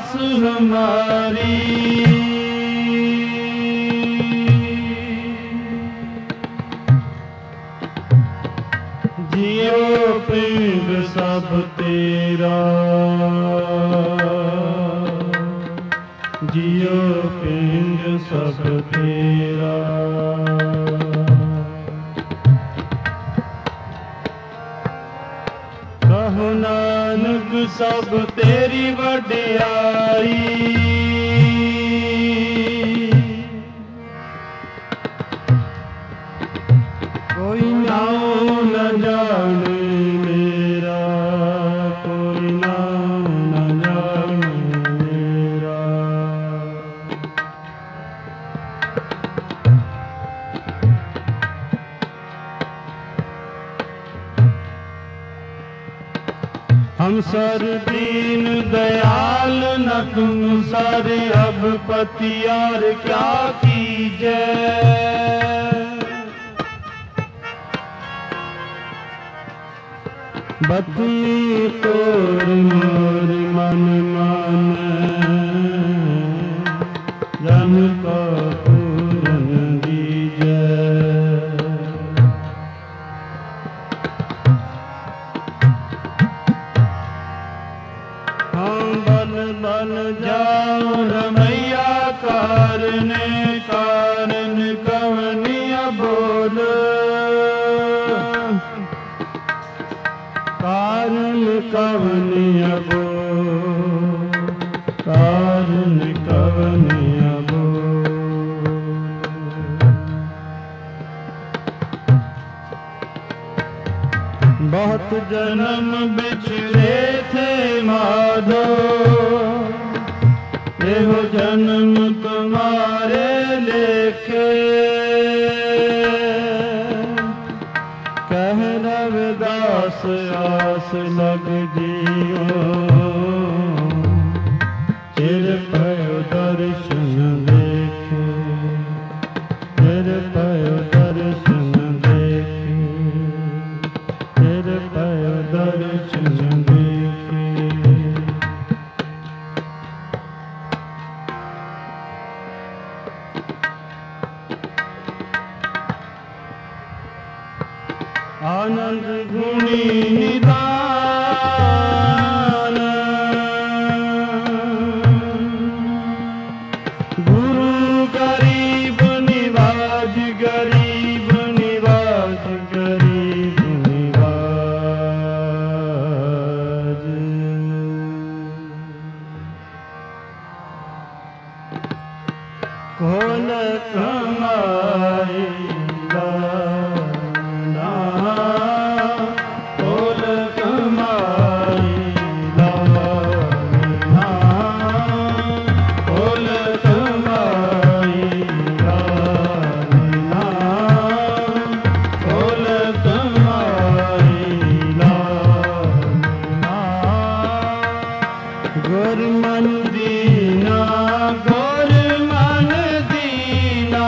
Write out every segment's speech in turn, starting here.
आस हमारी। जियो पिंड सब तेरा, जियो पिंड सब तेरा। कहो नानक सब तेरी वड्याई, कोई नाम न जाने मेरा, कोई नाम न जाने मेरा। हम सर दीन दयाल न तुम सर, अब पतियार क्या कीजे। बतनी तोर मोर मन माने, जन को पूरन दीजे। हम बन बन जाओ रमैया कारने, कारण कवनिया बोल। कारण कवनिया बोल, कारण कवनिया बोल। बहुत जन्म बिछड़े थे माधो, एहो जन्म तुम्हारे लेखे। कह रविदास आस लग जियो, चिर पयो दर्शन देखे, चिर पयो दर्शन देखे, चिर पयो दर्शन देखे। आनंद गुणी निदान, गुरु गरीब निवाज, गरीब निवाज, गरीब निवाज। कौन कमाई गुर मन दीना, गुर मन दीना।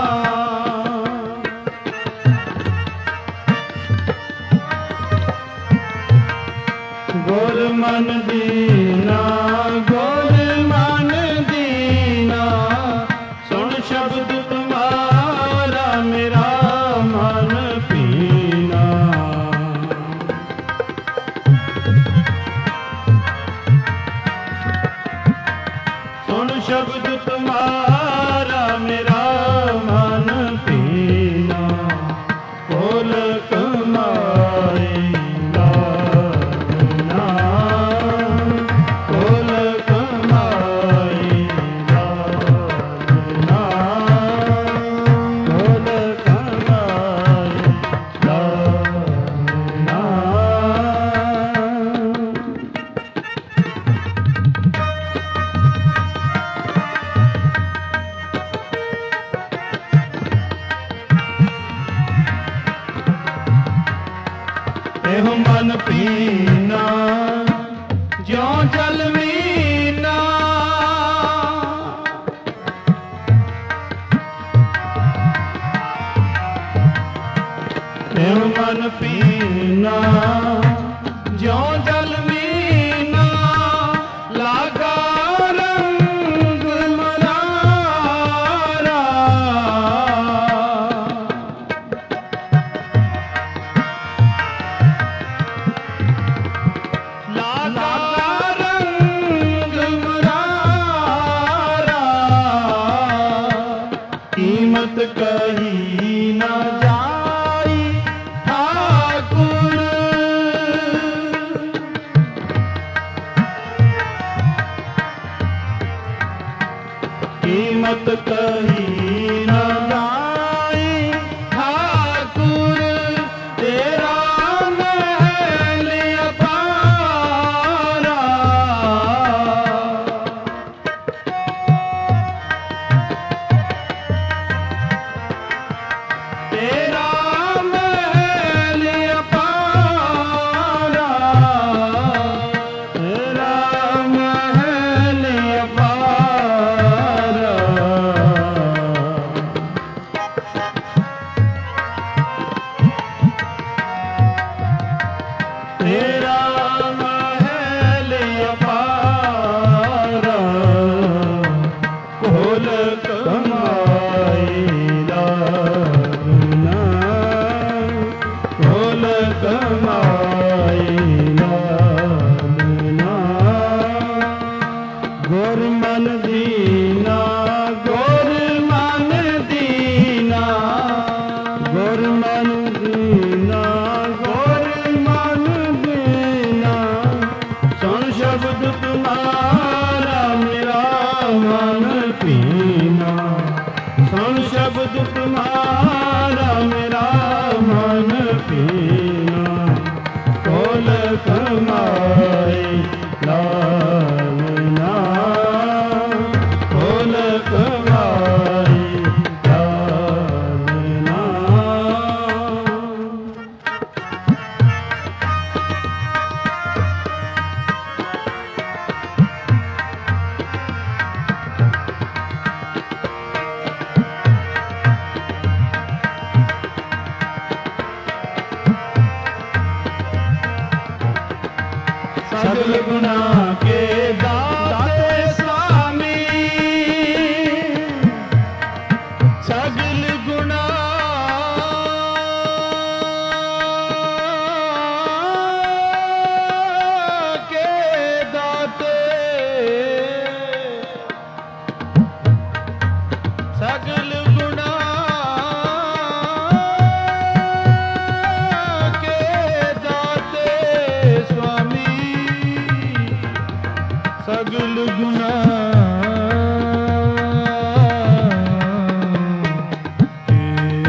गुर मन दीना, गुर मन दीना। सुन शब्द तुम्हारा मेरा मन पीना। सुन शब्द तुम्हारा मेरा मन पीना। बोल कमाई लाना, बोल कमाई लाना, बोल कमाई लाना। एहो मन पीना, ज्यों जल मीना। एहो मन पीना, ज्यों जल मीना। लागा कीमत कही न जाए ठाकुर तेरा महल अपारा। तेरा महल अपारा, तेरा महल अपारा। तेरा महल अपारा, खोल कमाई लागना, खोल कमाई लागना। गुर मन दीना, गुर मन दीना, गुर मन दीना, गुर मन दीना। सुन शब्द तुम्हारा मेरा मन पीना, सुन शब्द तुम्हारा मेरा मन पीना। खोल कमाई लागना, खोल कमाई लागना। सगल गुना के दाते स्वामी, सगल गुना के दाते, सगल गुना के दाते स्वामी। सगल गुना के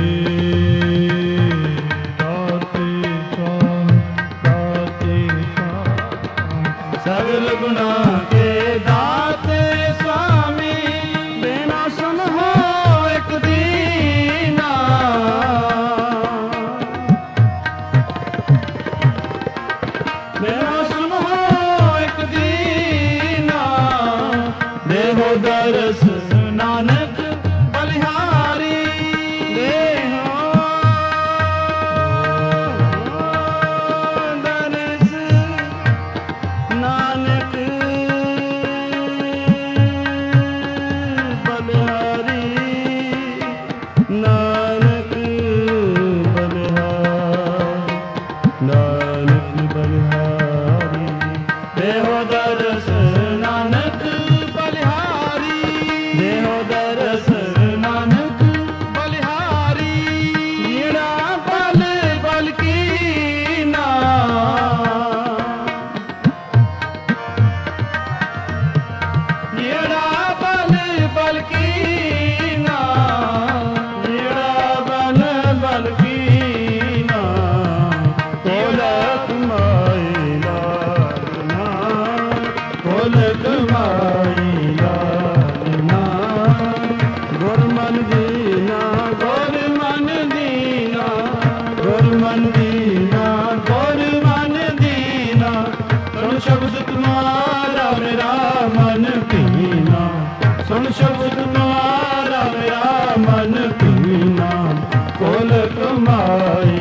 दाते स्वामी, सगल गुना के दाते स्वामी। बिना सुन हो एक दीना, बिना सुन हो एक दीना। देहो दरस नानक बलिहारी, देहो दरस नानक बलिहारी, नानक बलिहारी, नानक बलिहारी। देहो दरस नानक बलिहारी, देहो दरस नानक बलिहारी। हीरा बल बल की ना, हीरा बल बल की ना, हीरा बल बल की ना। खोल कमाई लागना, खोल कमाई लागना। गुर मन दीना, गुर मन दीना, गुर मन दीना, गुर मन दीना। सुन शब्द तुम्हारा मेरा मन पीना, सुन शब्द तुम्हारा मेरा मन पीना। खोल कमाई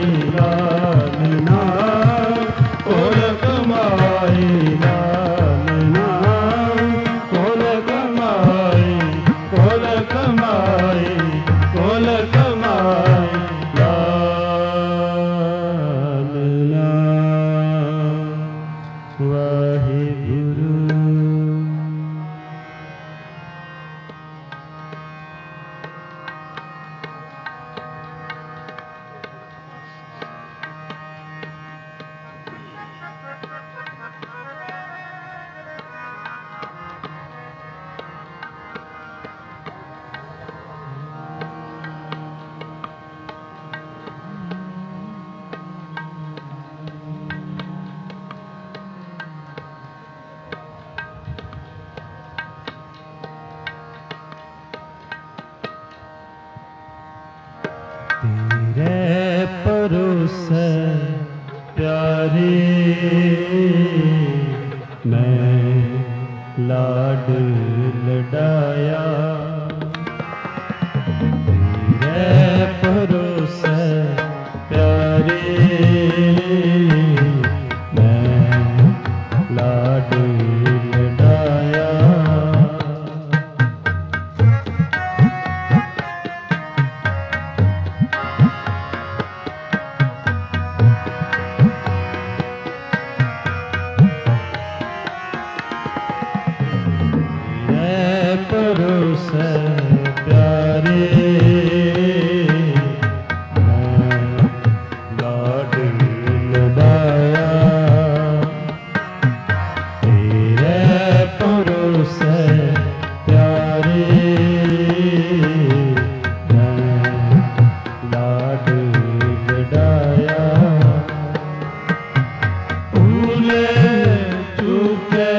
लागना, खोल कमाई लागना। लाड लडाया तेरे भरोसे प्यारे मैं लाड लडाया भरोसे प्यारे मैं लाड लडाया तेरे भरोसे प्यारे मैं लाड लडाया भूले चूके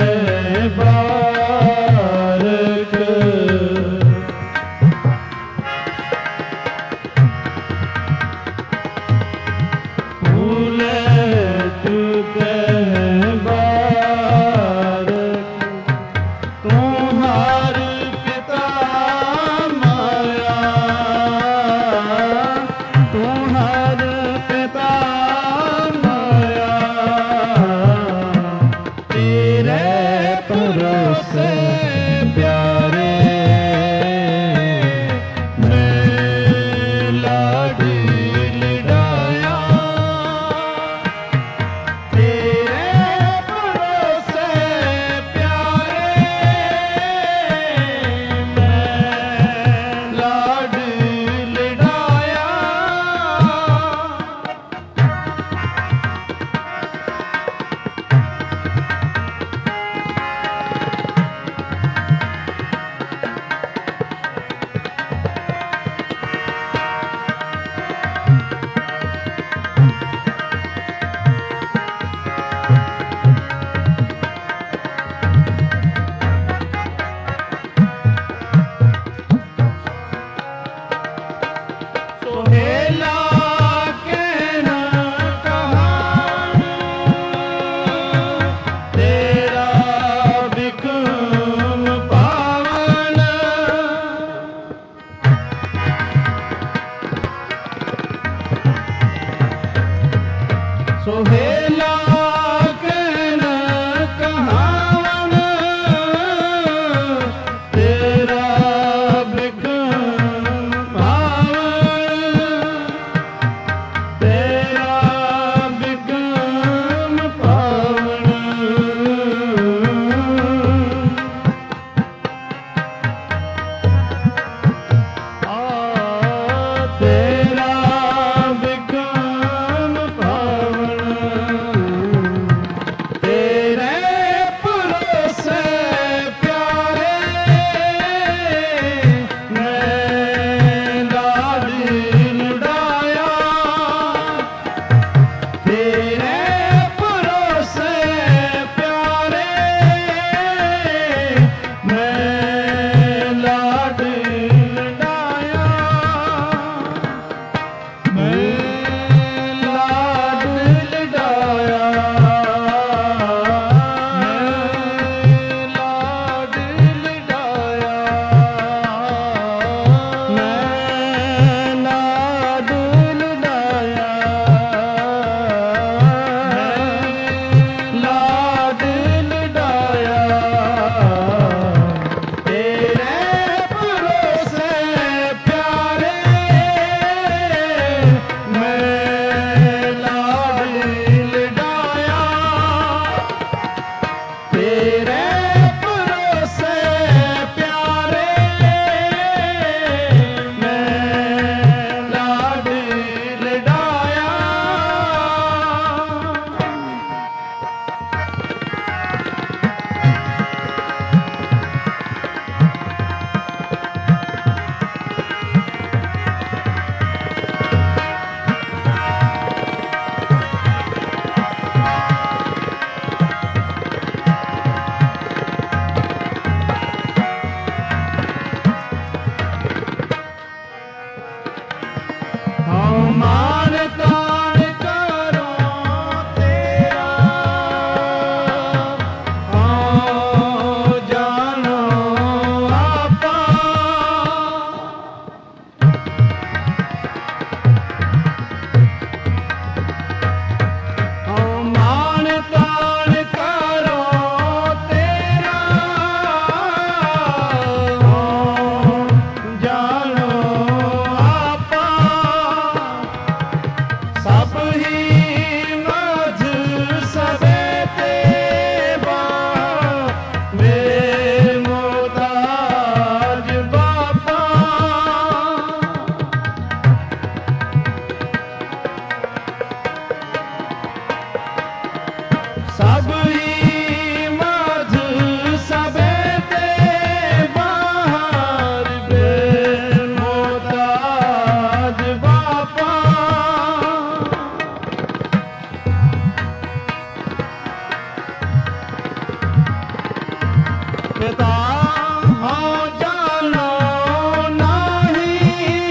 पिता हो जानो नाही,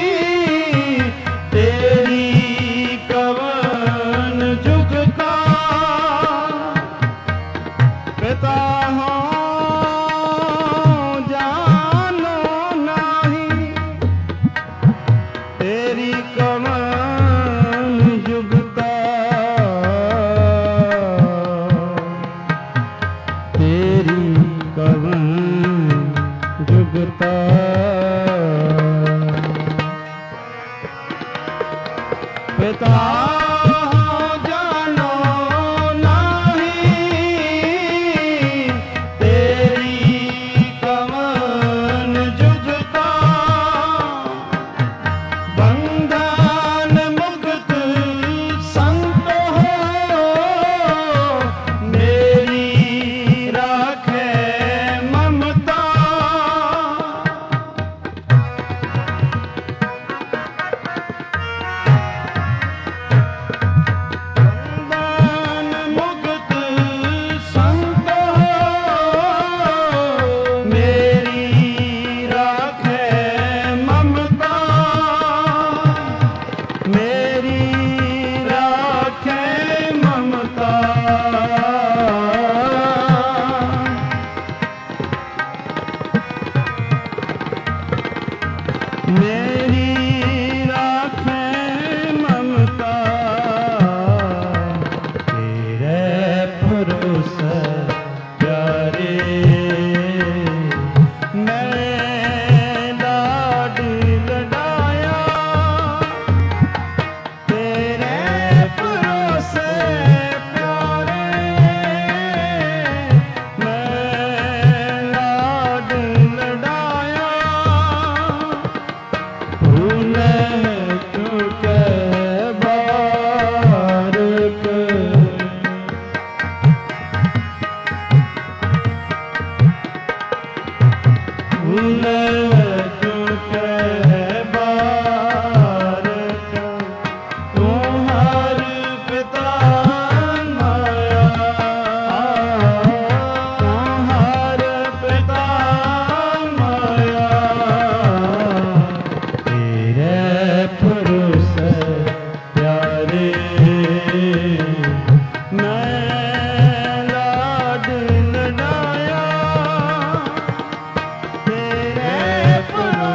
तेरी कवन जुगता। पिता हो जानो नाही, तेरी कवन जुगता। तेरी कवन जुगता। पिता हो जानो नाही, तेरी कवन जुगता। बंधन मुक्त संत हो, मेरी राखे ममता। बंधन मुक्त संत हो, मेरी राखे ममता। मेरी राखे ममता। मेरी राखे ममता। तेरे भरोसे प्यारे मैं लाड लडाया। तेरे भरोसे प्यारे मैं लाड लडाया। भूले चुके बारक, भूले चुके बारक। तुम्हार पिता माया, तुम्हार पिता माया। तेरे भरोसे प्यारे मैं लाड लडाया। तेरे भरोसे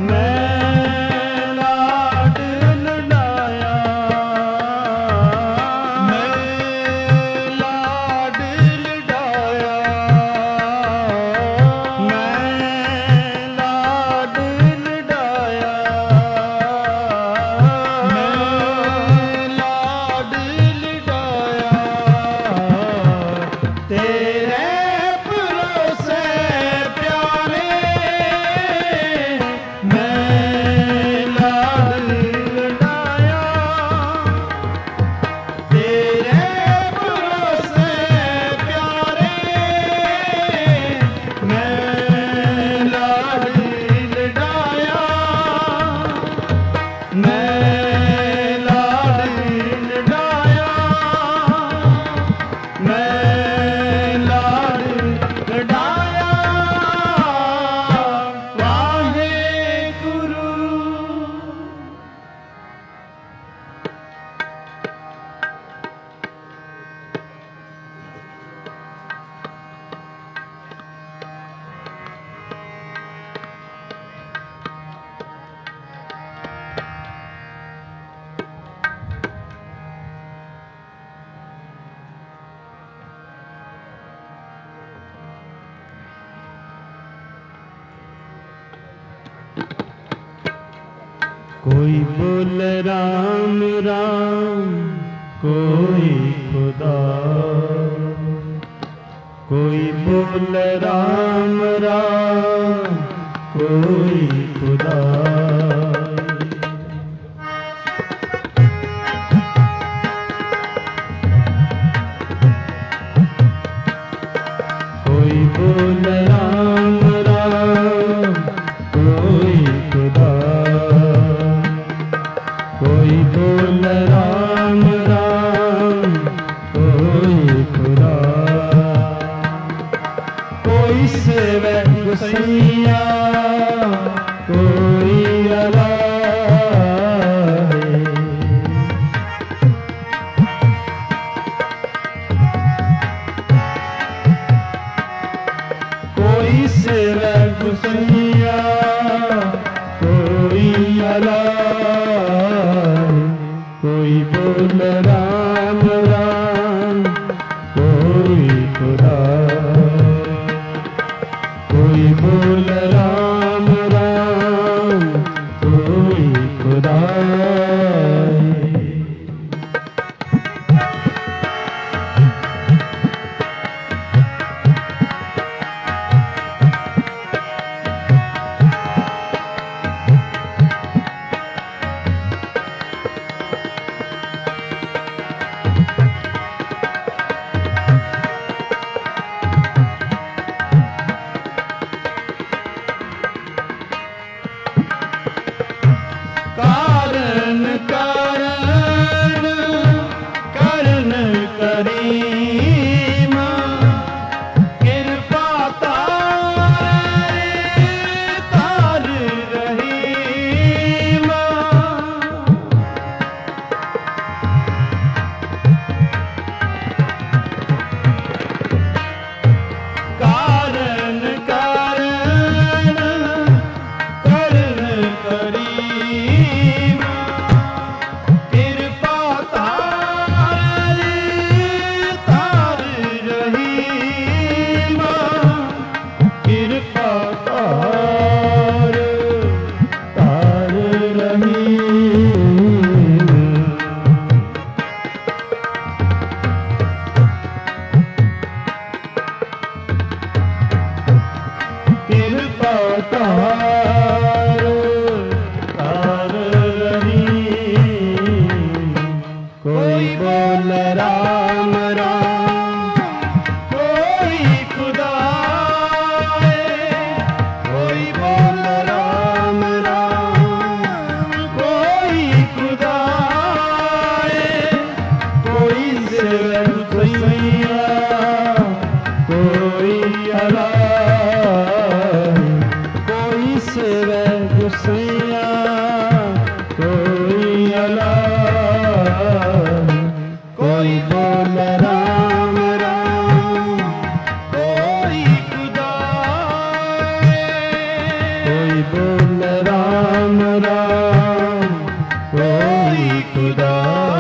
कोई बोल राम राम, कोई खुदा, कोई बोल राम राम, कोई खुदा। कोई बोल राम राम, कोई खुदा, कोई बोल राम राम, कोई खुदा। कोई सेवे गुसैया, कोई अला है। कोई सेवे गुसैया, कोई अला, कोई बोल राम राम, कोई खुदा, कोई बोल राम राम, कोई खुदा। कारण कारण करण करीमा, कृपा तार तार रहीमा। कारण कारण करण करीमा, कृपा तार तार रहीमा, कृपा तार तार रहीमा। कृपा तार तार रहीमा। कोई बोल राम राम, कोई खुदा है। कोई बोल राम राम, कोई खुदा है। कोई सेवा गुसैया, कोई अला, कोई सेवा गुसैया, कोई अला, कोई बोल राम राम, कोई खुदा है। कोई बोल राम राम राम कोई खुदा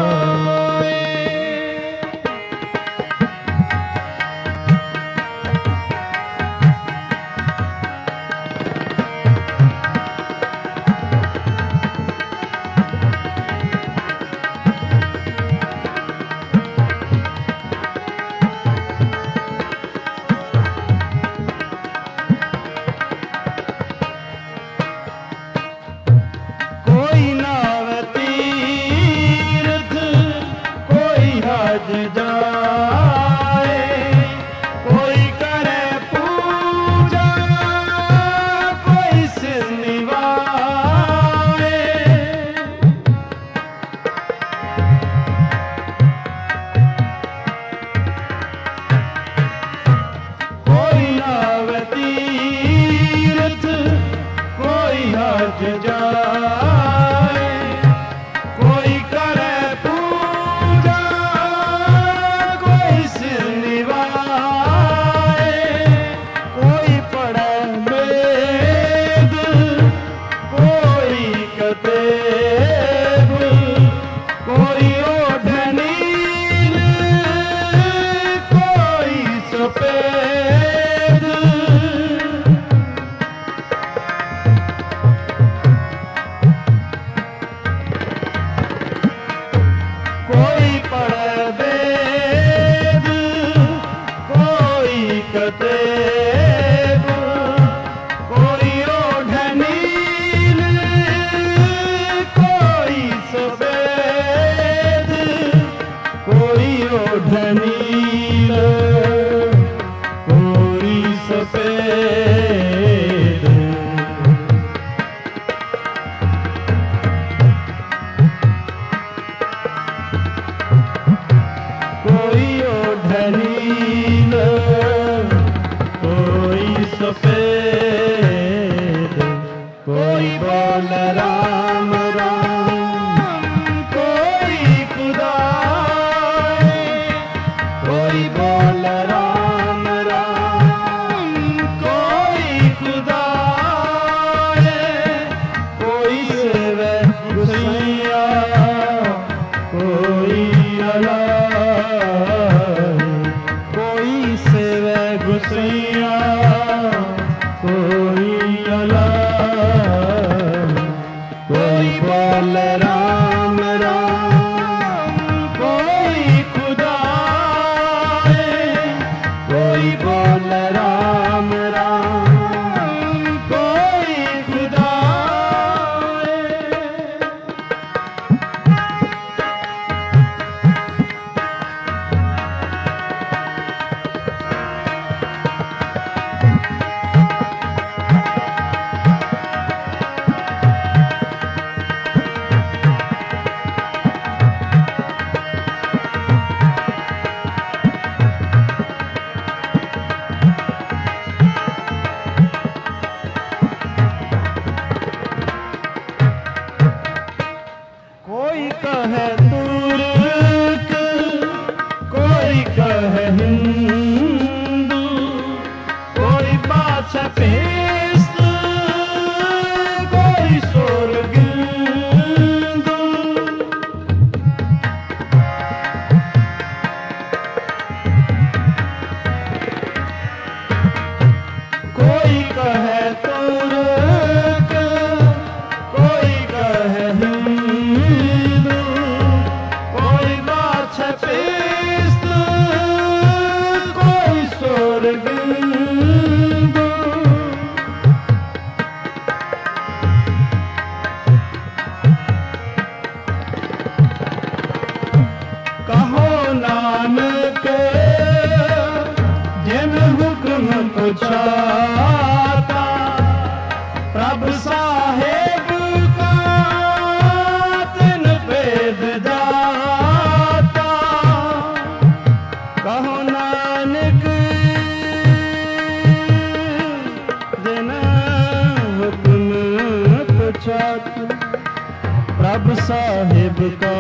प्रभ साहिब का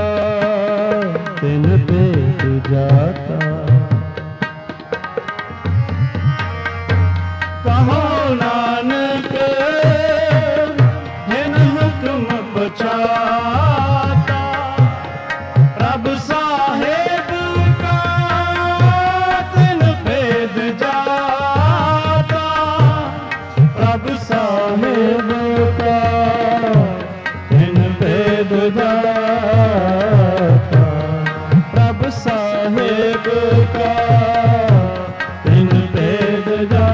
तिन पे जाता। कहो नानक साहेब का इन भेद जाता, प्रभु साहेब का इन भेद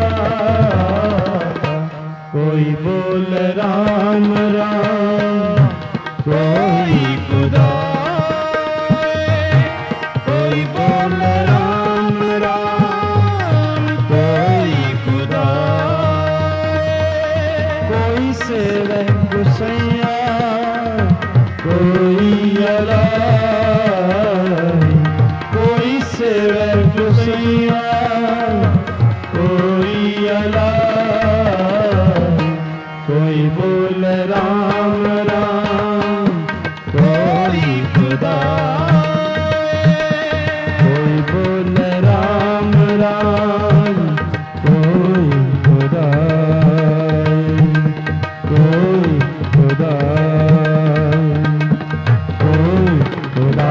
जाता। कोई बोल राम राम, कोई खुदा, कोई बोल राम राम, कोई खुदा, कोई सेवे गुसैया, कोई अलाई, कोई सेवे गुसैया, कोई अलाई, कोई बोल राम राम, कोई खुदा, कोई बोल राम राम, कोई खुदा, कोई खुदा, कोई खुदा।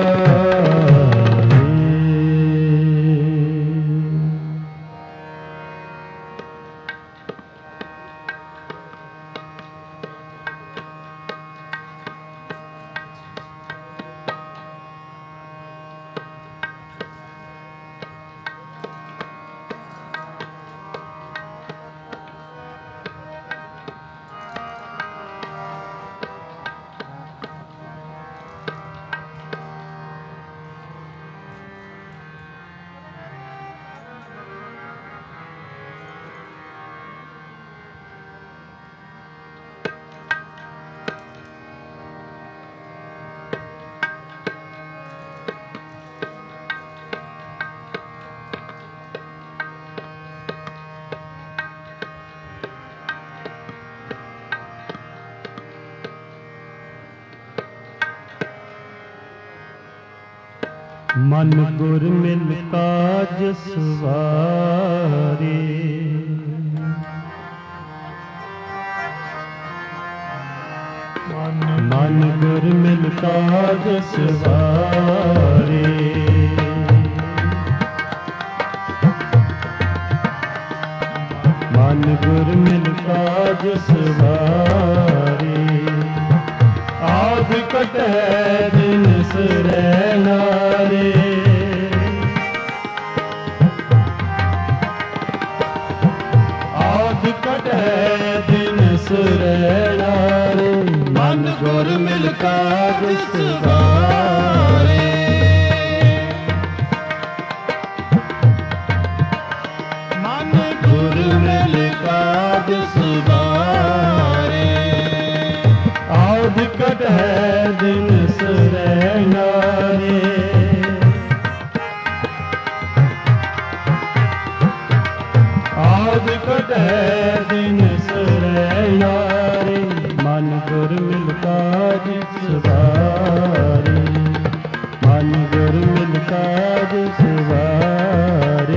मन गुर मिल काज सवारे, मन गुर मिल काज सवारे, मन गुर मिल काज सवारे। आद कटै दिन सरैनारे, आद कटै दिन सरैनारे, मन गुर मिल काज सवारे। मन गुर मिल काज सवारे, आद कटै दिन सरैनारे, आद कटै दिन सरैनारे, मन गुर मिल काज सवारे, मन गुर मिल काज सवारे।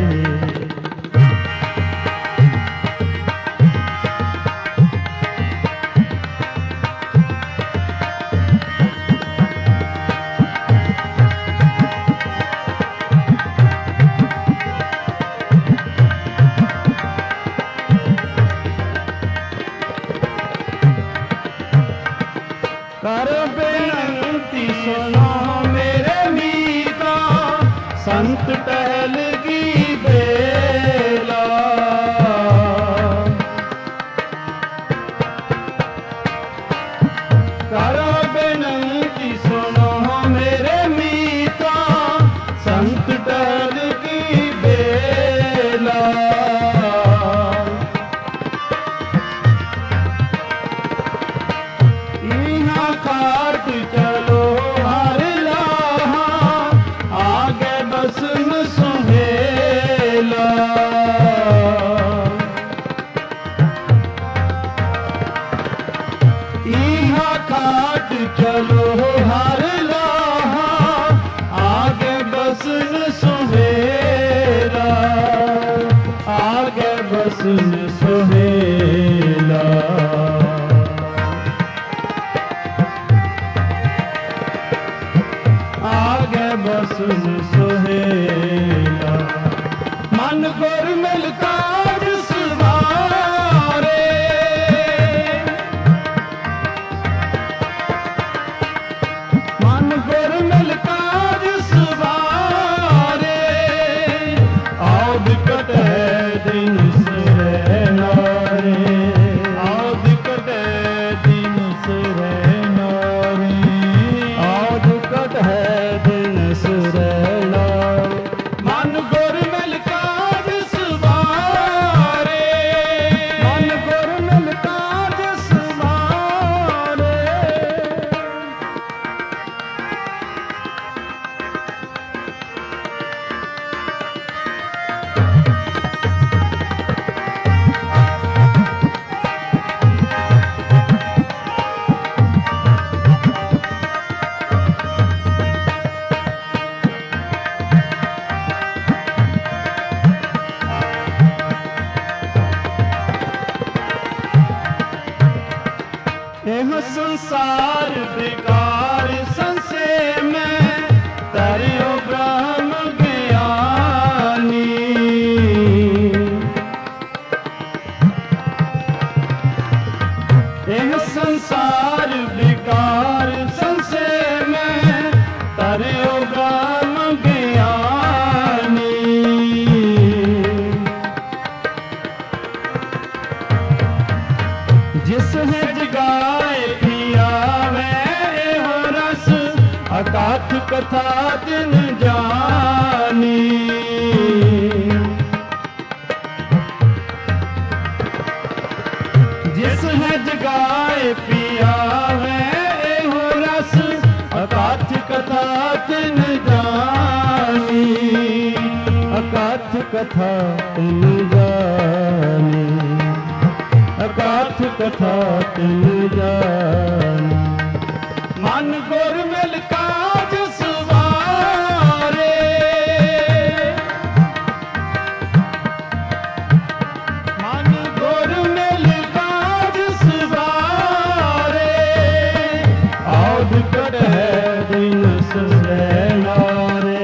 कर बेनती सुनो मेरे मीता, संत टहल की बेला। कर बेनती सुनो मेरे मीता, संत टहल की बेला। खाट चलो हर लाहा, आगे बसन सुहेला। इहा खाट चलो हर लाहा, आगे बसन सुहेला, आगे बसन सुहेला। आगे बसन सुहेला, मन गुर मिल काज सवारे, एह संसार विकार संशय में तरियो ब्रह्म ज्ञानी। एह संसार विकार संशय में तरियो ब्रह्म ज्ञानी। जिस है जगाए पियावे एहो रस अकाथ कथा तिन जानी। जिस है जगाए पियावे एहो रस अकाथ कथा तिन जानी। अकाथ कथा तिन जानी। अकाथ कथा तिन जानी। मन गुर मिल काज सवारे। मन गुर मिल काज सवारे। औध कटै दिन ससैनारे।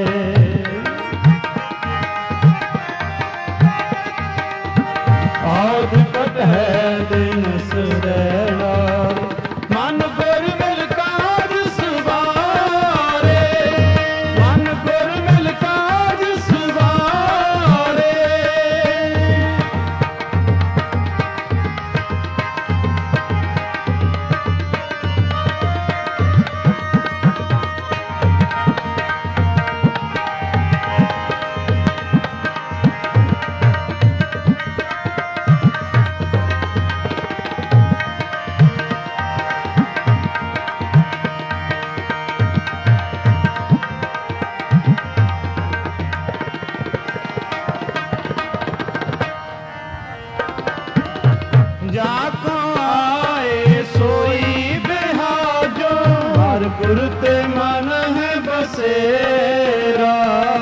औध कटै दिन ससैनारे। मन गुर मिल काज सवारे। मन गुर मिल काज सवारे। जाको आए सोई बिहाजो हर गुर ते मन है बसेरा।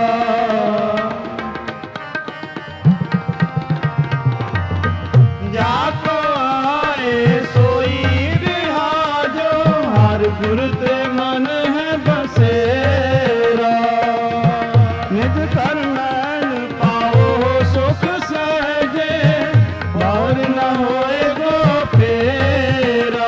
जाको आए सोई बिहाजो हर गुर ते मन है बसेरा। निज कर नैन पाओ सुख सहजे और न होए गो फेरा।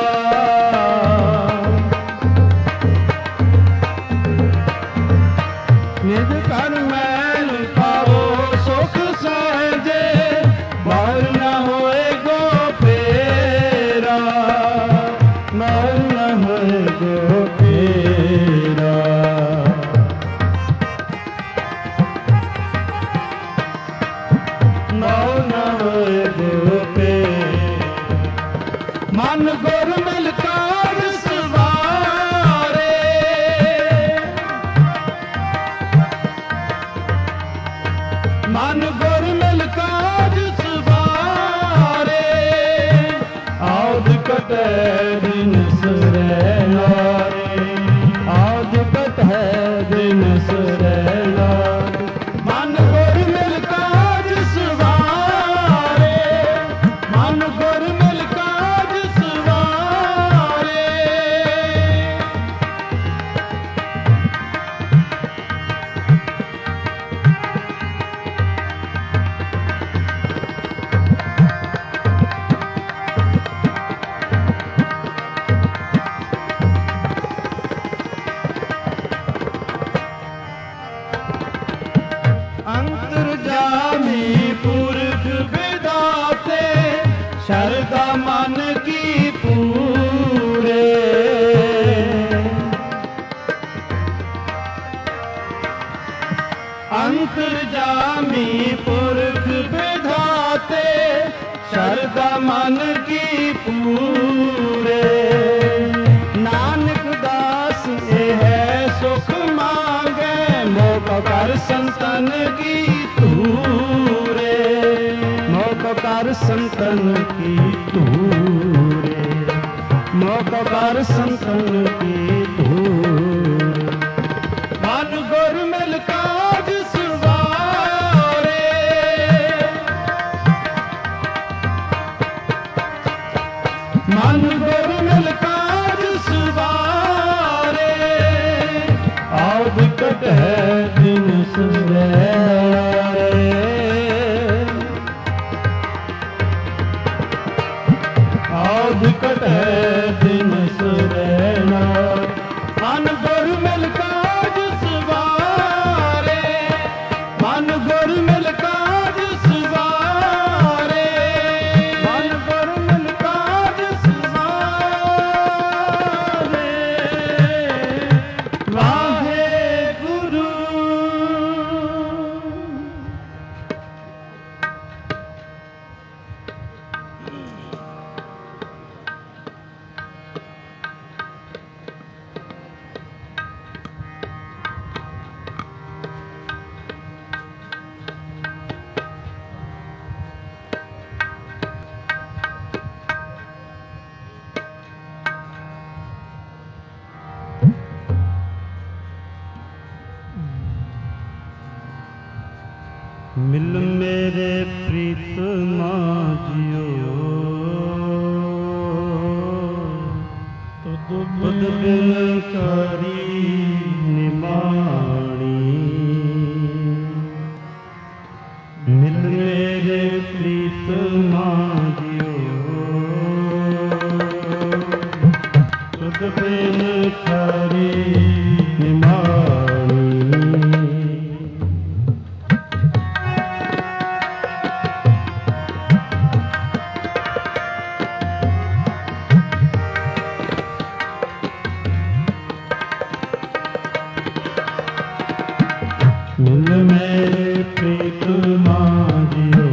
निज कर मैल पाओ सुख सहजे और न होए गो फेरा। और न होए गो फेरा। नौ न होए गो फेरा। मन गुर मिल काज सवारे। मन गुर मिल काज सवारे। औध कटै दिन सरैनारे। औध कटै दिन सरैनारे। मन गुर मिल काज सवारे। मन गुर मिल काज सवारे। अंतर्जामी पुरख विधाते शरदा मन की पूरे। अंतर्जामी पुरख विधाते शरदा मन की पूरे। नानक दास ये है सुख मांगे मोक कर संतन की तूरे। मोक कर संतन की तूरे। मोक कर संतन की तूरे। मन गुर मिल काज सवारे। मन गुर मिल काज कटे दिन सुरैना मन गुर मिल काज सवारे मन गुर मिल काज सवारे मन गुर मिल काज सवारे वाहे गुरु मिल मेरे प्रीतमा जियो तुद बिन करी निमाणी मिल मेरे प्रीतमा जियो तुद बिन करी निमाणी मिल मेरे प्रीतमा जियो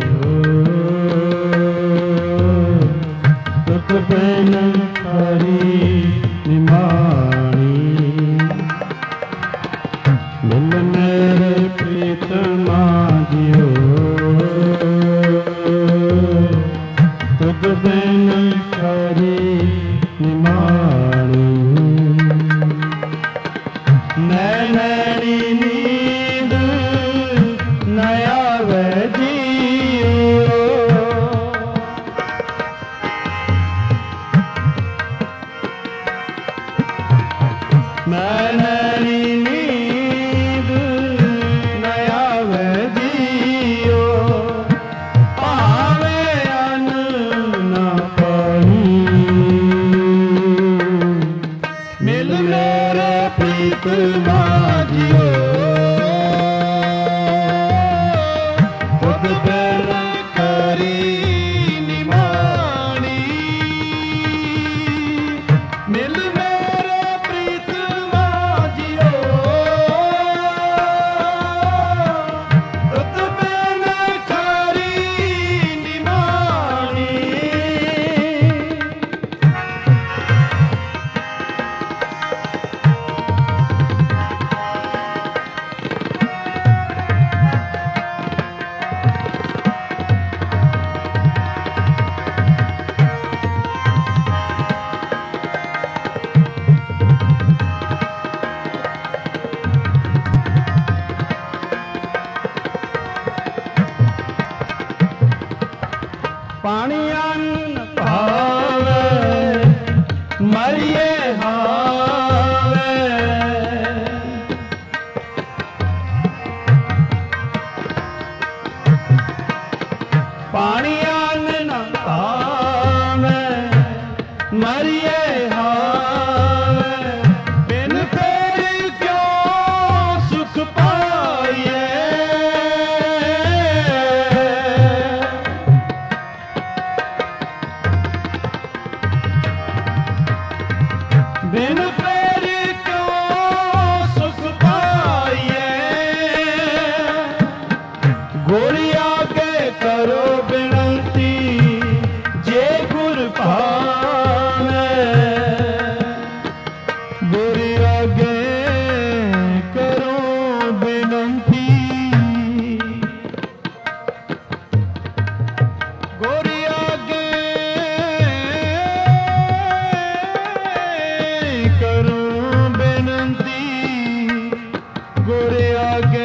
तुत बिन करी निमाणी मिल मेरे प्रीतमा जियो तुत बिन करी निमाणी नैनी नींद नया वे जियो नैनी नींद नया वे जियो पावे अन्न न पानी मिल मेरे प्रीतमा जियो तुद बिन करी निमाणी मिल मेरे प्रीतमा जियो तुद बिन करी निमाणी पानी अन्न पावे मरिए हावे पानी अन्न न पावे मरिए हावे बिन तेरी क्यों सुख पाइए बिन तेरी क्यों सुख पाइए गोरिया के करो बिनती जे गुर पावे गोरिया के करो बिनती गोरिया के करूं बेनती गोरे आगे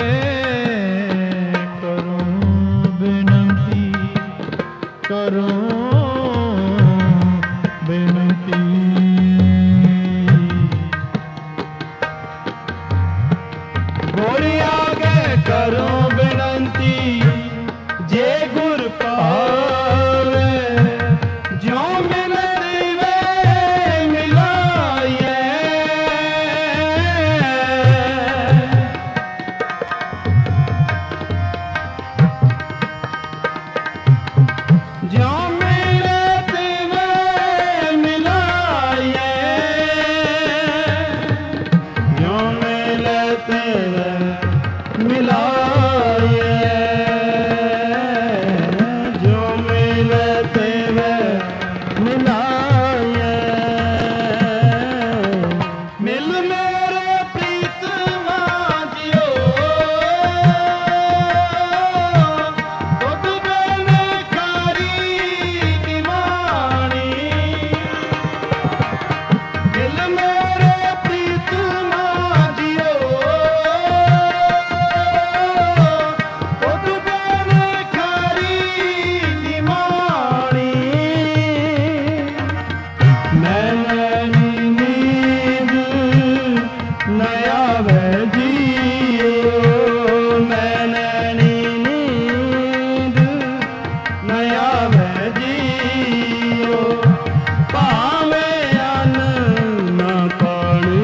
करूं बेनती करूं बेनती गोरे आगे करूं बेनती जे गुर पावे जो मिलती वे मैंने नींद न आवे जियो, मैंने नींद न आवे जियो, पावे अन्न न पानी,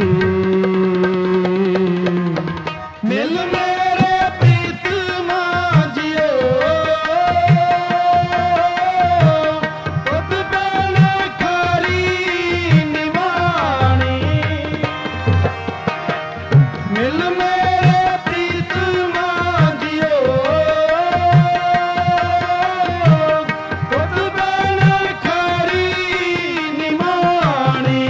मिल मेरे प्रीतमा जियो, खुद बन खरी निवाणी, मिल मेरे प्रीतमा जियो, खुद बन खरी निवाणी।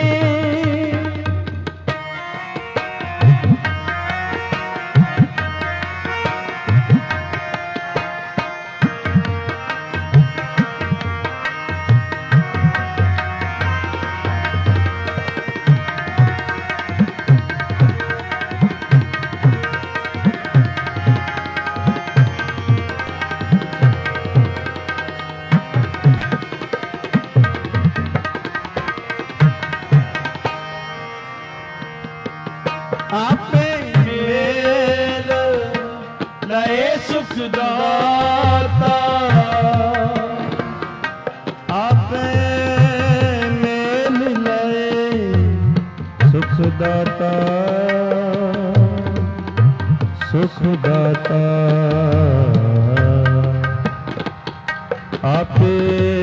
आपे मेल लए सुखदाता, आपे मेल लए सुखदाता, सुखदाता, आपे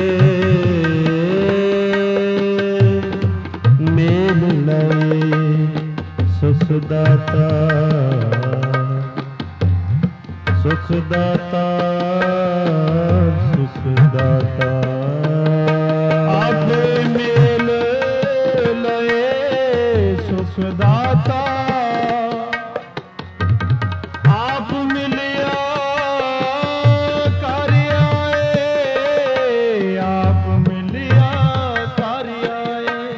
मेल लए सुखदाता, सुखदाता, सुखदाता, आपे मेल लए सुखदाता, आप मिलिया कार्य आए, आप मिलिया कार्य आए,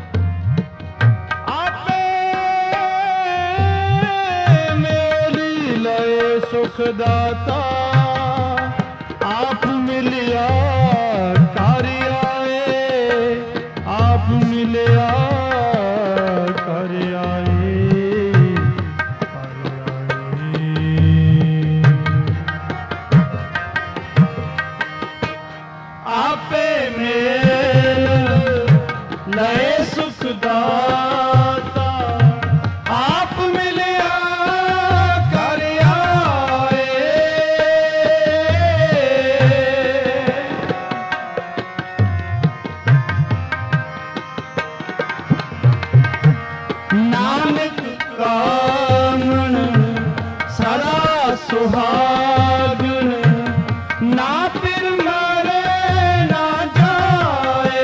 आपे मेली लए सुखदाता, आप मिलिया कार्य आए, आप मिलिया कार्य आए, कार्य आए। आपे मेल लए सुखदाता, आप मिलिया कार्य आए, नानक कामन सदा सुहागन, ना फिर मरे ना जाए,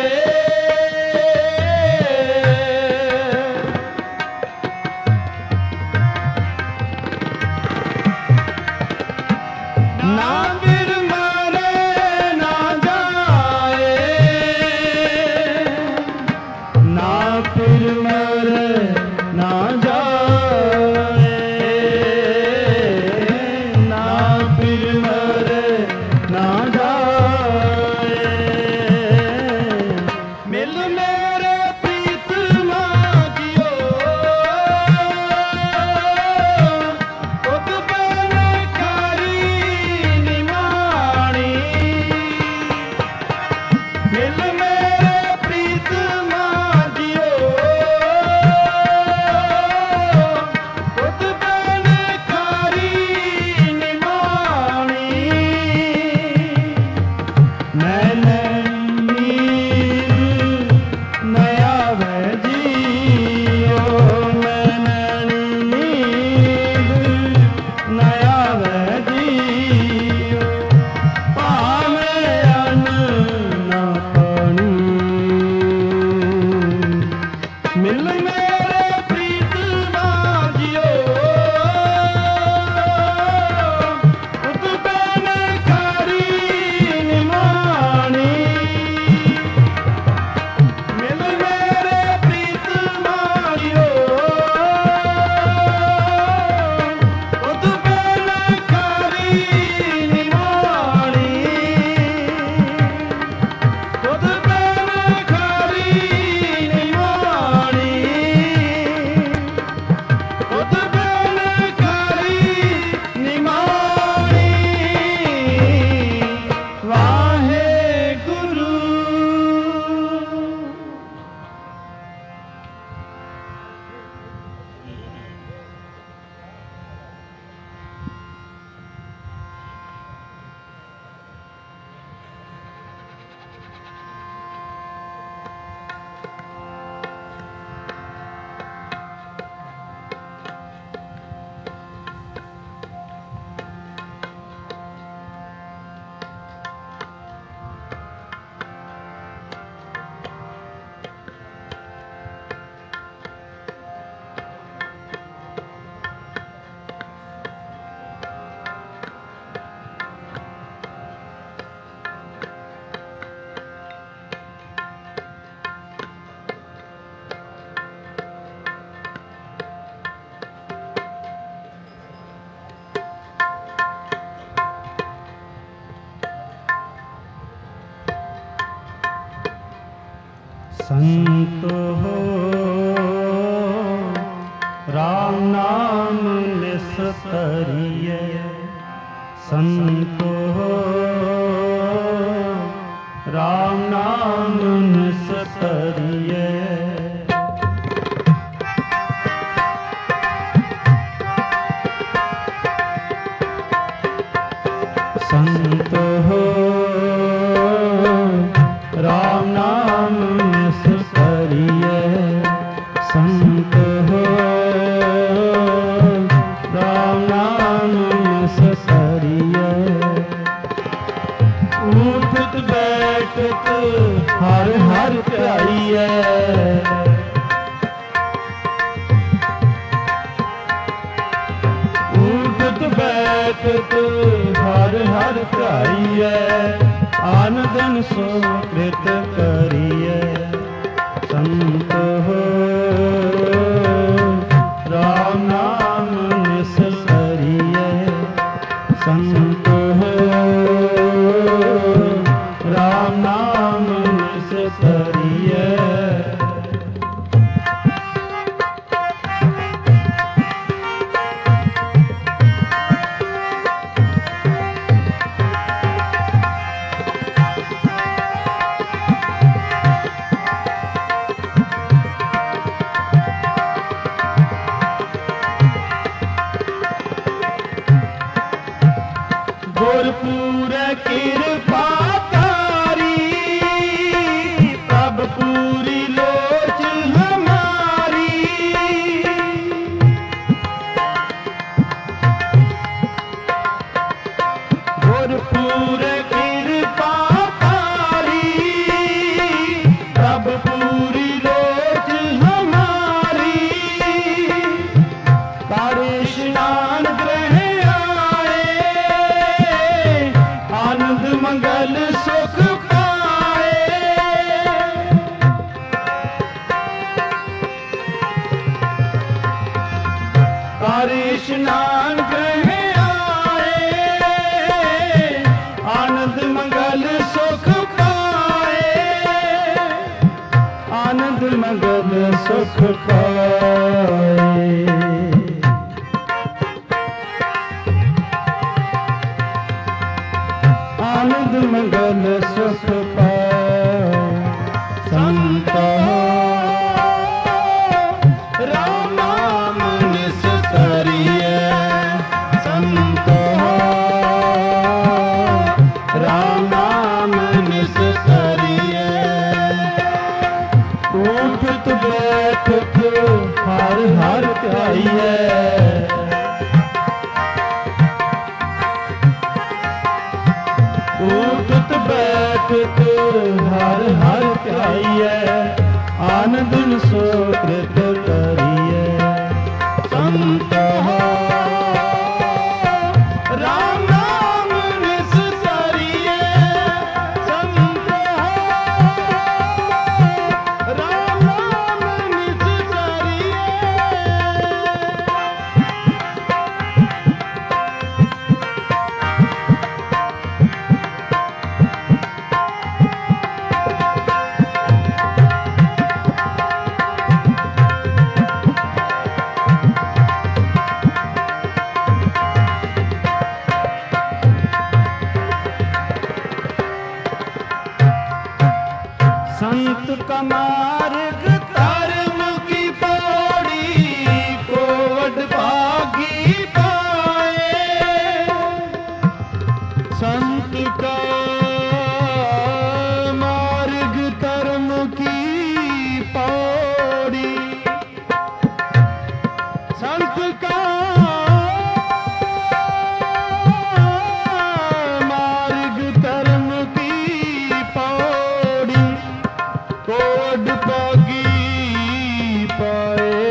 ना फिर मरे ना जाए, ना फिर मरे ना जाए, ना फिर मरे ना जाए, मिल मेरे प्रीतमा जियो, खुद बन खरी निवाणी, मिल मेरे प्रीतमा जियो, खुद बन खरी निवाणी, मैंने नींद संत हो राम नाम निस्तरिय, संत हो राम नाम निस्तरिय। संत हो राम नाम निस्तरिय, संत हो राम नाम निस्तरिय। उठत बैठत हर हर ध्याइयै, उठत बैठत हर हर ध्याइयै, आनंदन सो कृत करियै। संत हो राम नाम निस्तरिय, संत हो राम नाम निस्तरिय। गुरपुर कृपा तारी, प्रभ पूरी लोच हमारी। गुरपुर कृपा तारी, प्रभ पूरी लोच हमारी। तारे स्नान ग्रह आनंद मंगल सुख पाए। तारे स्नान ग्रह आए, आनंद मंगल सुख पाए, आनंद मंगल सुख पाए। आनंद मंगल सुख पाए। संत हो राम नाम निस्तरिय, संत हो राम नाम निस्तरिय। उठत बैठत हर हर ध्याइयै, उठत बैठत हर हर ध्याइयै, आनंदन सो कृत करियै। संत हो राम नाम निस्तरिय, संत हो राम नाम निस्तरिय। संत का मार्ग धर्म की पौड़ी, कोवड भागी पाए। संत का मार्ग धर्म की पौड़ी, संत का मार्ग धर्म की पौड़ी, कोड पागी पाए,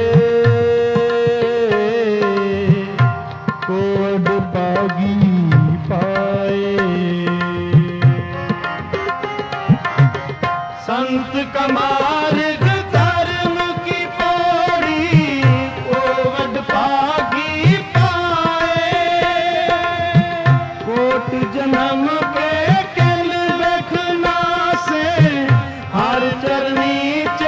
कोड पागी पाए। संत का मार्ग धर्म की पौड़ी, कोड पागी पाए। कोट जन्म के किल लखना से हर चरनी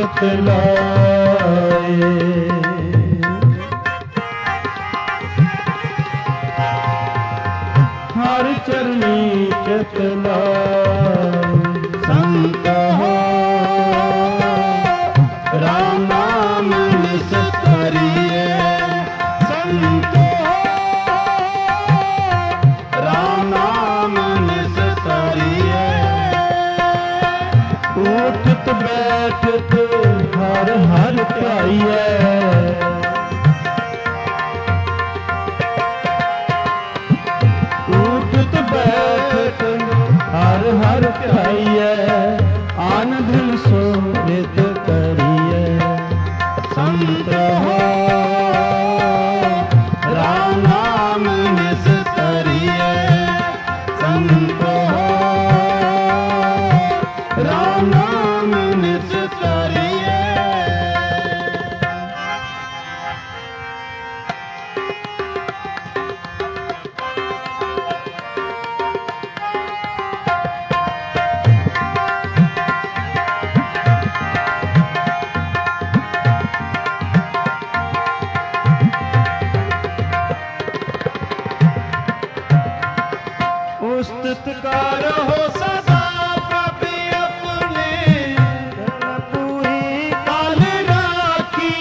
चित लाए। हर चरनी चित लाए। संत हो राम नाम निस्तारिए। संत हो राम नाम निस्तारिए। उठत बैठत हर हर ध्याइए। उठत बैठत हर हर ध्याइए। आन दिन सो नित करिए। संत हो राम नाम निस्तारिए। संत हो राम नाम निस्तारिए। उस्तत करो सदा प्रभु अपने। पूरी काल राखी।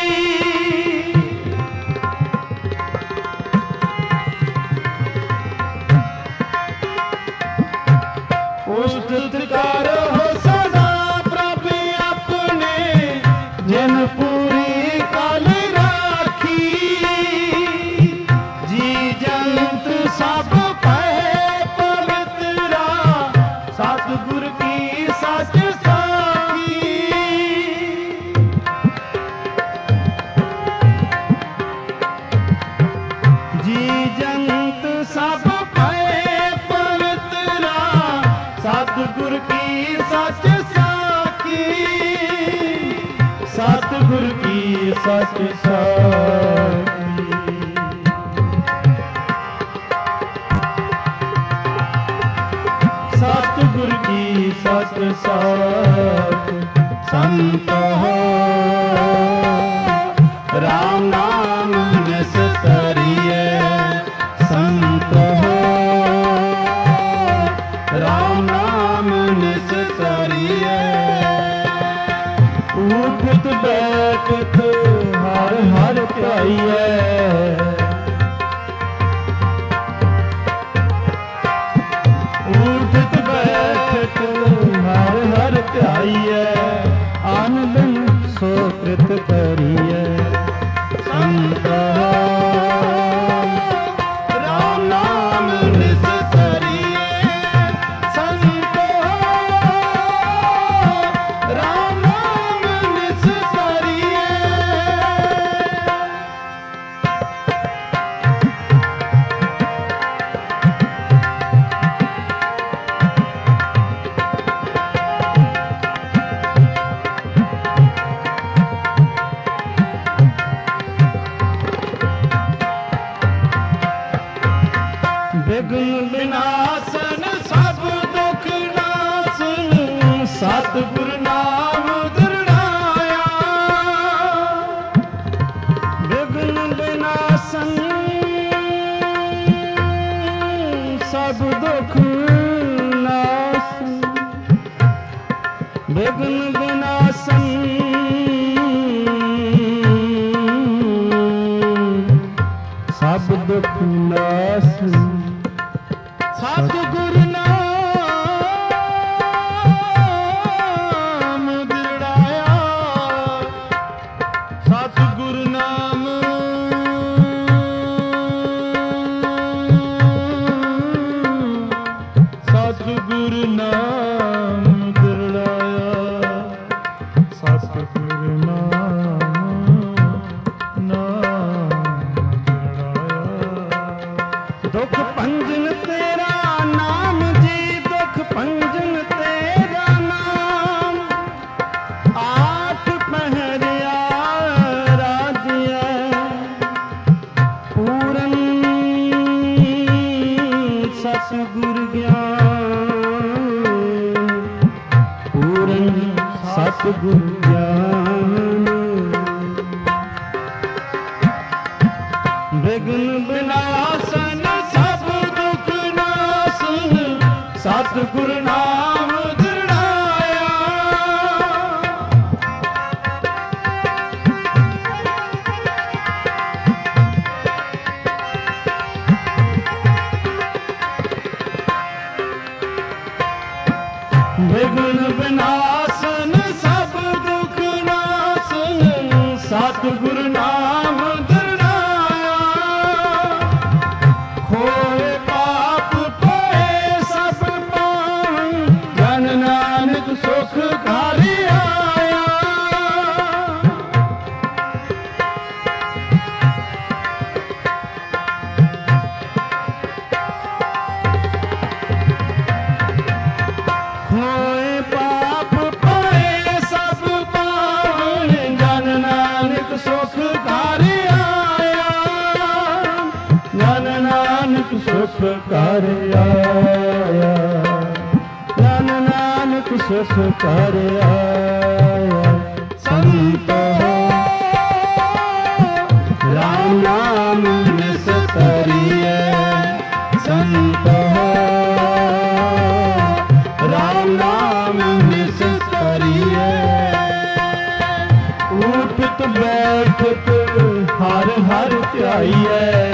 उस्तत करो सदा प्रभु अपने। जिन पूरी काल राखी। जी जंत सब सतगुर की सच साखी। जी जंत सब भय पवित्रा। सतगुर की सच साखी। सतगुर की सच साखी। सतगुर की सच साख। संत हो राम नाम निस्तारिए। संत हो राम नाम निस्तारिए। उठत बैठत हर हर ध्याइए। उठत बैठत हर हर ध्याइए। आन दिन सो कृत करिए। संत हो राम नाम निस्तारिए। संत हो राम नाम निस्तारिए। विघ्न विनाशन सब दुख नाशन। सतगुर नाम दृढ़ाया। विघ्न विनाशन सब दुख नाशन। विघ्न विनाशन सब दुख नाशन। सतगुर नाम दृढ़ाया। सतगुर नाम सतगुर नाम दृढ़ाया। सतगुर नाम दृढ़ाया। दुख भंजन तेरा नाम जी। दुख भंजन तेरा नाम। आठ पहरिया राजिया। पूरन सतगुर ज्ञान। पूरन सतगुर ज्ञान। ਸਤਿਗੁਰ ਨਾਮ ਦ੍ਰਿੜਾਇਆ। ਵਿਗਨ ਵਿਨਾਸ਼ਨ ਸਭ ਦੁਖ ਨਾਸ਼ਨ ਸਤਿਗੁਰ ਨਾਮ ਦ੍ਰਿੜਾਇਆ। ਹੋਏ ਪਾਪ ਪਏ ਸਭ ਪਾਵਨ ਜਨ ਨਾਨਕ ਸੁਖ ਘਰ ਆਇਆ। ਹੋਏ ਪਾਪ ਪਏ ਸਭ ਪਾਵਨ ਜਨ ਨਾਨਕ ਸੁਖ ਘਰ ਆਇਆ। ਜਨ ਨਾਨਕ ਸੁਖ ਕਰ ਆਇਆ। ਜਨ ਨਾਨਕ ਸੁਖ ਕਰ ਆਇਆ। ਸੰਤ ਰਾਮ ਨਾਮ ਨਿਸਤਰੀਐ। ਸੰਤ ਰਾਮ ਨਾਮ ਨਿਸਤਰੀਐ। ਉਠਤ ਬੈਠਤ ਹਰ ਹਰ ਧਿਆਈਐ।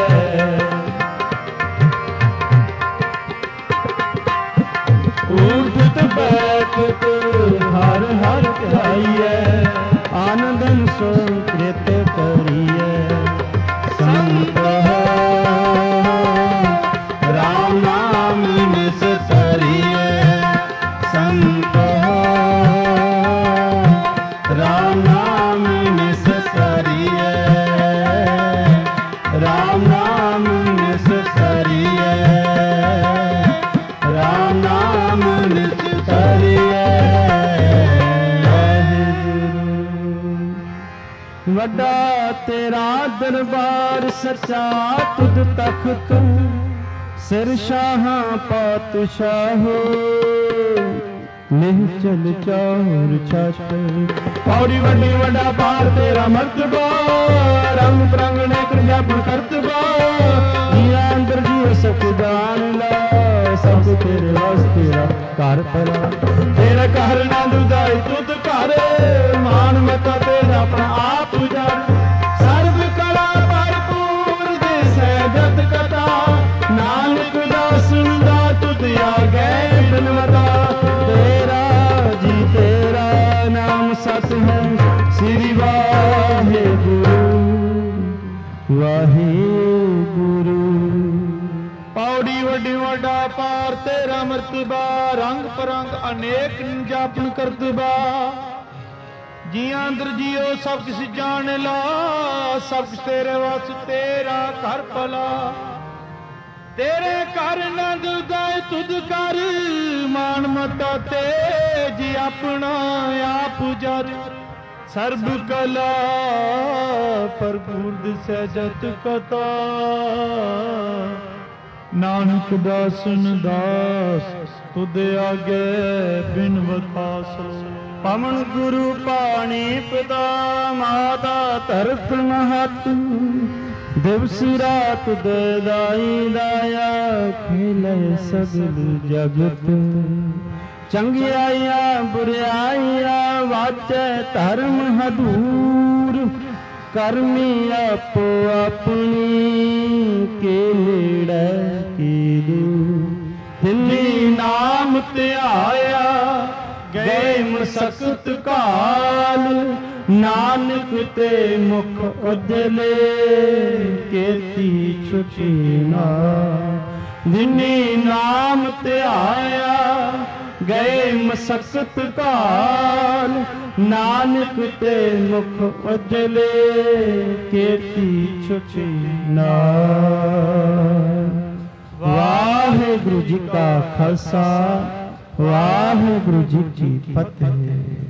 ਉਠਤ ਬੈਠਤ ਹਰ ਹਰ ਧਿਆਈਐ। ਆਨੰਦਨ ਸੋ ਕ੍ਰਿਤ ਕਰੀਐ। ਸੰਤ ਰਾਮ ਨਾਮ ਨਿਸਤਰੀਐ। ਸੰਤ ਰਾਮ ਨਾਮ ਨਿਸਤਰੀਐ। ਰਾਮ ਨਾਮ ਨਿਸਤਰੀਐ। ਰਾਮ ਨਾਮ ਨਿਸਤਰੀਐ। ਵੱਡਾ ਤੇਰਾ ਦਰਬਾਰ ਸੱਚਾ ਤੁਧ ਤਖਤ। ਸਿਰ ਸ਼ਾਹਾਂ ਪਾਤਸ਼ਾਹੋ ਨਿਹਚਲ ਚੌਰ ਛਤ। ਪੌੜੀ ਵੱਡੀ ਵੱਡਾ ਪਾਰ ਤੇਰਾ ਮਰਤਬਾ। ਰੰਗ ਪ੍ਰੰਗ ਨੇ ਕਰਜਾਪਨ ਕਰਤਬਾ। ਜੀਆ ਅੰਦਰ ਜੀਉ ਸਖ ਜਾਣ ਲਾ। ਸਭ ਤੇਰੇ ਵਾਸਤੇ ਰਾ ਘਰ ਪਰਾ। ਤੇਰਾ ਘਰ ਨਾ ਦੁਦਾਈ ਤੁਧ ਘਰ। ਮਾਨ ਮਤਾ ਤੇਰਾ ਆਪਣਾ ਆਪ ਉਜਾੜ। ਸਰਬ ਕਲਾ ਭਰਪੂਰ ਦਿਸੈ ਜਤ ਕਥਾ। ਨਾਨਕ ਦਾਸਨ ਦਾ ਤੁਧ ਆਗੈ ਬਿਨਵਤਾ। ਤੇਰਾ ਜੀ ਤੇਰਾ ਨਾਮ ਸਤ ਹੈ। ਸ੍ਰੀ ਵਾਹਿਗੁਰੂ ਵਾਹਿਗੁਰੂ। ਪੌੜੀ ਵੱਡੀ ਵੱਡਾ ਪਾਰ ਤੇਰਾ ਮਰਤਬਾ। ਰੰਗ ਪਰੰਗ ਅਨੇਕ ਜਾਪਨ ਕਰਤਬਾ। ਜੀਆਂ ਅੰਦਰ ਜੀਓ ਸਭ ਕਿਸ ਜਾਣ ਲਾ। ਸਭ ਕੁਛ ਤੇਰੇ ਵਾਸ ਤੇਰਾ ਘਰ ਭਲਾ। ਤੇਰੇ ਘਰ ਨੰਦ ਗਏ ਤੁਧ ਕਰ। ਮਾਨ ਮਤਾ ਤੇਜ ਆਪਣਾ ਆਪ ਜਰ। ਸਰਬ ਕਲਾ ਭਰਪੂਰ ਦਿਸੈ ਜਤ ਕਥਾ। ਨਾਨਕ ਦਾਸਨ ਦਾਸ ਤੁਧ ਆਗੇ ਬਿਨਵਤਾ ਸੋ। ਪਵਨ ਗੁਰੂ ਪਾਣੀ ਪਿਤਾ ਮਾਤਾ ਧਰਤ ਮਹਤ। ਦਿਵਸ ਰਾਤ ਦੇ ਦਾਈ ਦਾਇਆ ਖੇਲੇ ਸਗਲ ਜਗਤ। ਚੰਗਿਆਈਆਂ ਬੁਰਿਆਈਆਂ ਵਾਚੈ ਧਰਮ ਹਦੂਰ। ਕਰਮੀ ਆਪੋ ਆਪਣੀ ਕੇ ਨੇੜੇ ਕੀ ਦੂਰ। ਜਿਨੀ ਨਾਮ ਧਿਆਇਆ ਗਏ ਮਸਕਤ ਕਾਲ। ਨਾਨਕ ਤੇ ਮੁਖ ਉਜਲੇ ਕੀਤੀ ਛੁਟੀ ਨਾਮ। ਜਿਨੀ ਨਾਮ ਧਿਆਇਆ ਗਏ ਮਸਕਤ ਕਾਲ। ਨਾਨਕ ਤੇ ਮੁਖ ਉਜਲੇ ਕੀਤੀ ਛੁਟੀ ਨਾਮ। ਵਾਹਿਗੁਰੂ ਜੀ ਕਾ ਖਾਲਸਾ ਵਾਹਿਗੁਰੂ ਜੀ ਕੀ ਫਤਿਹ।